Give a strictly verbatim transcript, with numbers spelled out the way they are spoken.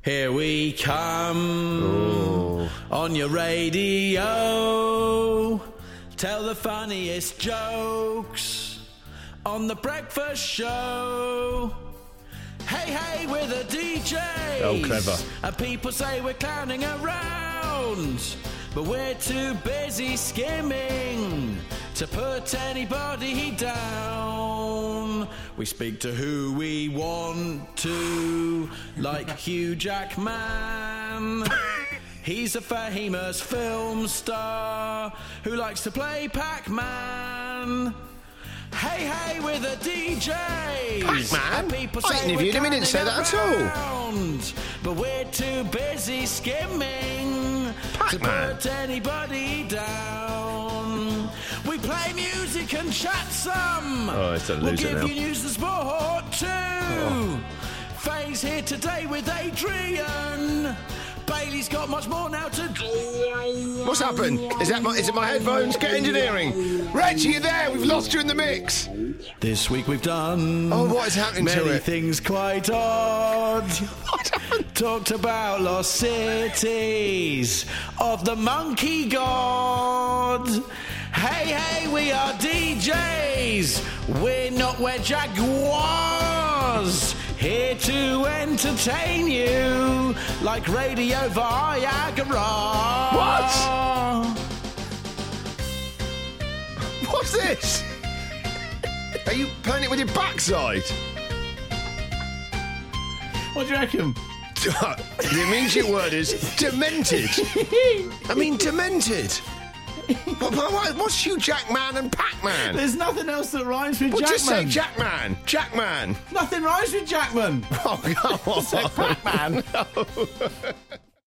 Here we come Ooh. on your radio. Tell the funniest jokes on the breakfast show. Hey, hey, we're the D Js. Oh, clever. And people say we're clowning around, but we're too busy skimming to put anybody down. We speak to who we want to, like Hugh Jackman. He's a famous film star who likes to play Pac-Man. Hey, hey, we're the D Js. Pac-Man? People I say interviewed we're him, he didn't say that at all. around, but we're too busy skimming Pac-Man? to put anybody down. We play music and chat some. Oh, it's a We'll loser give now. you news and sport too. Oh. Faye's here today with Adrian. Bailey's got much more now to do. What's happened? Is that my, is it my headphones? Get engineering. Reg, are you there? We've lost you in the mix. This week we've done Oh, what is happening many to it? things quite odd. What happened? Talked about lost cities of the monkey god. Hey, hey, we are D Js. We're not where Jack was. Here to entertain you like Radio Viagra. What? What's this? Are you playing it with your backside? What do you reckon? The immediate word is demented. I mean, demented. What, what, what's Hugh Jackman and Pac-Man? There's nothing else that rhymes with Well, Jackman. just say Jackman. Jackman. Nothing rhymes with Jackman. Oh, come on. Pac-Man.